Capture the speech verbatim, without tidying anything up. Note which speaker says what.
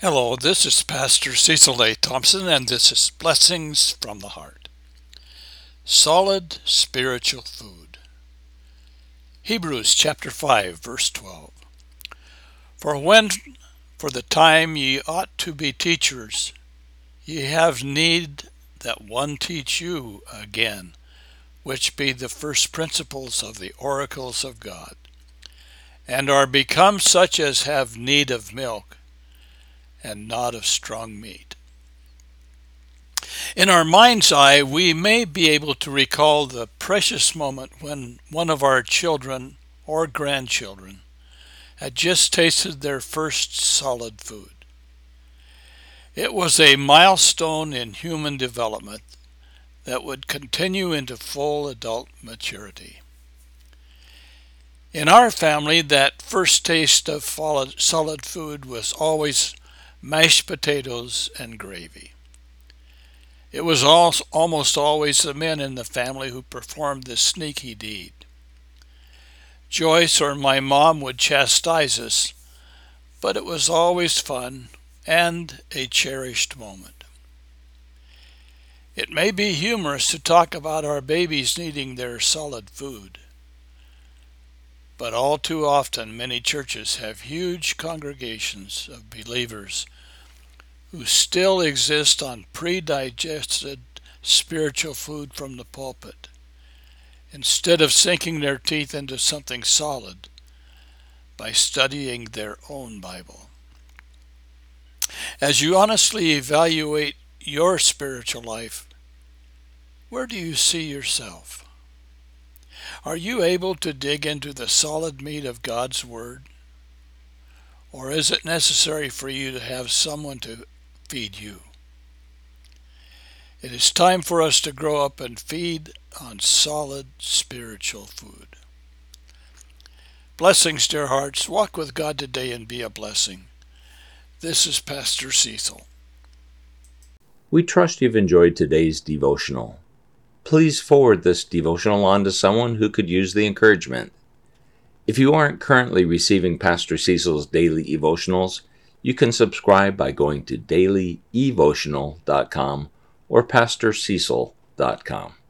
Speaker 1: Hello, this is Pastor Cecil A. Thompson, and this is Blessings from the Heart. Solid spiritual food. Hebrews chapter five, verse twelve. For when for the time ye ought to be teachers, ye have need that one teach you again, which be the first principles of the oracles of God, and are become such as have need of milk, and not of strong meat. In our mind's eye, we may be able to recall the precious moment when one of our children or grandchildren had just tasted their first solid food. It was a milestone in human development that would continue into full adult maturity. In our family, that first taste of solid food was always mashed potatoes and gravy. It was almost always the men in the family who performed this sneaky deed. Joyce or my mom would chastise us, but it was always fun and a cherished moment. It may be humorous to talk about our babies needing their solid food, but all too often many churches have huge congregations of believers who still exist on pre-digested spiritual food from the pulpit, instead of sinking their teeth into something solid by studying their own Bible. As you honestly evaluate your spiritual life, where do you see yourself? Are you able to dig into the solid meat of God's Word? Or is it necessary for you to have someone to feed you? It is time for us to grow up and feed on solid spiritual food. Blessings, dear hearts. Walk with God today and be a blessing. This is Pastor Cecil.
Speaker 2: We trust you've enjoyed today's devotional. Please forward this devotional on to someone who could use the encouragement. If you aren't currently receiving Pastor Cecil's daily devotionals, you can subscribe by going to daily evotional dot com or pastor cecil dot com.